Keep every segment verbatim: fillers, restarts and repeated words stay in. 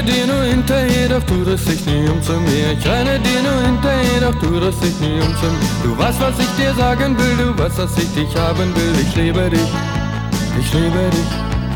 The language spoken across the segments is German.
renne dir nur hinterher, doch du drehst dich nie um zu mir. Ich renne dir nur hinterher, doch du drehst dich nie um zu mir. Du weißt, was ich dir sagen will, du weißt, dass ich dich haben will. Ich liebe dich, ich liebe dich.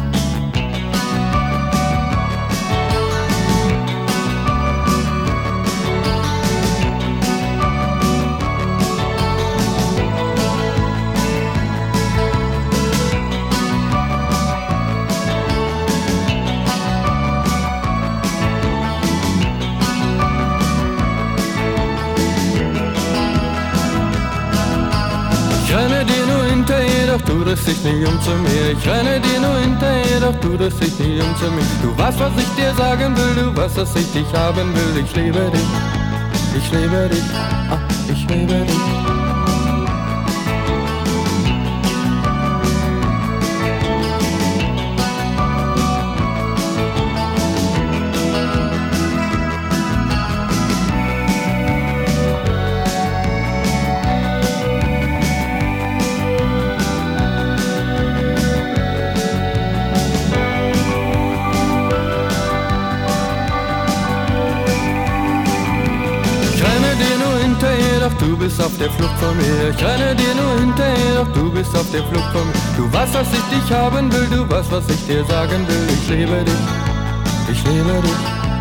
Ich renne dir nur hinterher, doch du drehst dich nie um zu mir. Ich renne dir nur hinterher, doch du drehst dich nie um zu mir. Du weißt, was ich dir sagen will, du weißt, dass ich dich haben will. Ich liebe dich, ich liebe dich, ah, ich liebe dich. Doch du bist auf der Flucht von mir. Ich renne dir nur hinterher, doch du bist auf der Flucht von mir. Du weißt, dass ich dich haben will, du weißt, was ich dir sagen will. Ich liebe dich, ich liebe dich.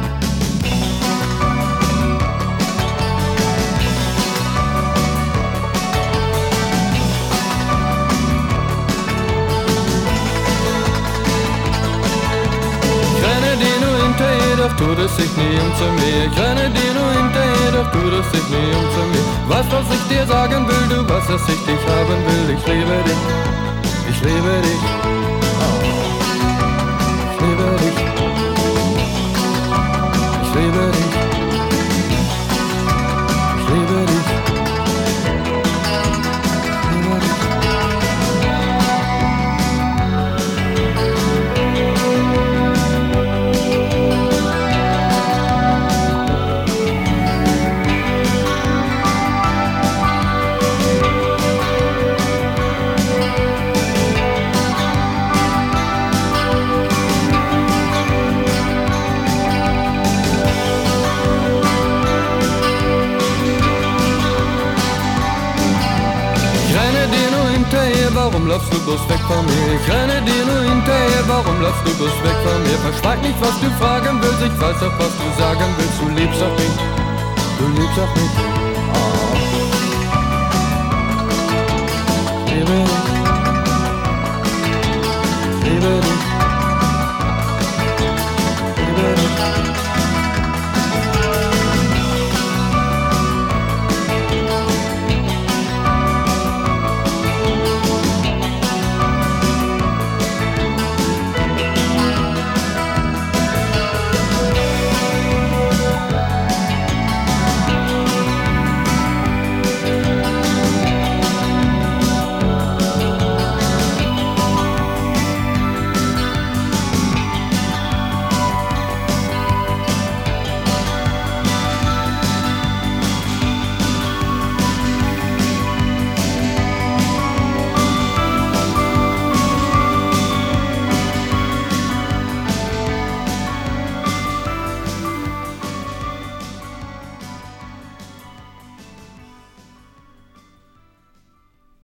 Doch du drehst dich nie um zu mir. Ich renne dir nur hinterher, doch du drehst dich nie um zu mir. Weißt, was ich dir sagen will, du weißt, dass ich dich haben will. Ich liebe dich, ich liebe dich, oh. Ich liebe dich, ich liebe dich, ich liebe dich, ich liebe dich. Warum laufst du bloß weg von mir? Ich renne dir nur hinterher, warum laufst du bloß weg von mir? Verschweig nicht, was du fragen willst, ich weiß auch, was du sagen willst. Du liebst auch mich, du liebst auch mich.